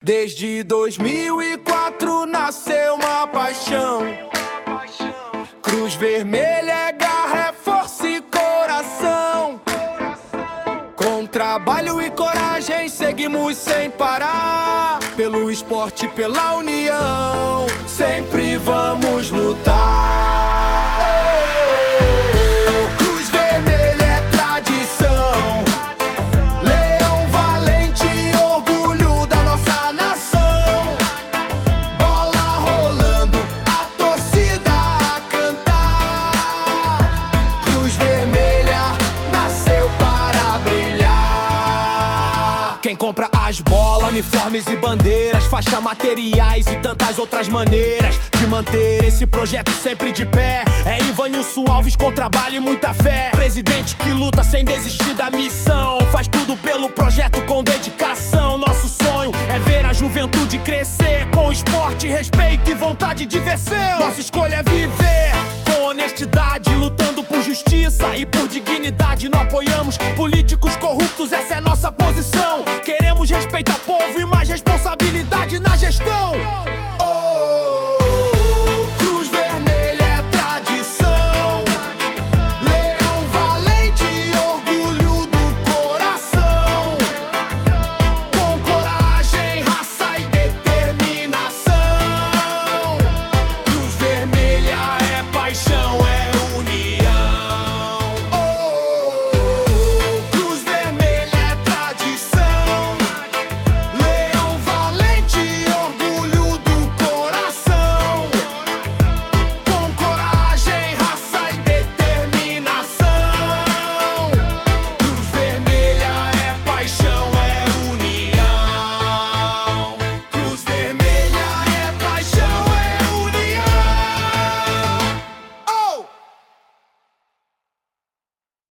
Desde 2004 nasceu uma paixão. Cruz Vermelha é garra, é força e coração. Com trabalho e coragem seguimos sem parar. Pelo esporte, pela união, sempre vamos lutar. Cruz Vermelha é tradição. Leão valente, orgulho da nossa nação. Bola rolando, a torcida a cantar. Cruz Vermelha nasceu para brilhar. Quem compra as bolas, uniformes e bandeiras, faixa, materiais e tantas outras maneiras de manter esse projeto sempre de pé. É Ivanilson Alves com trabalho e muita fé. Presidente que luta sem desistir da missão. Faz tudo pelo projeto com dedicação. Nosso sonho é ver a juventude crescer com esporte, respeito e vontade de vencer. Nossa escolha é viver com honestidade, lutando por justiça e por dignidade. Não apoiamos políticos corruptos, essa é nossa posição. Queremos respeitar o povo e mais responsabilidade na gestão.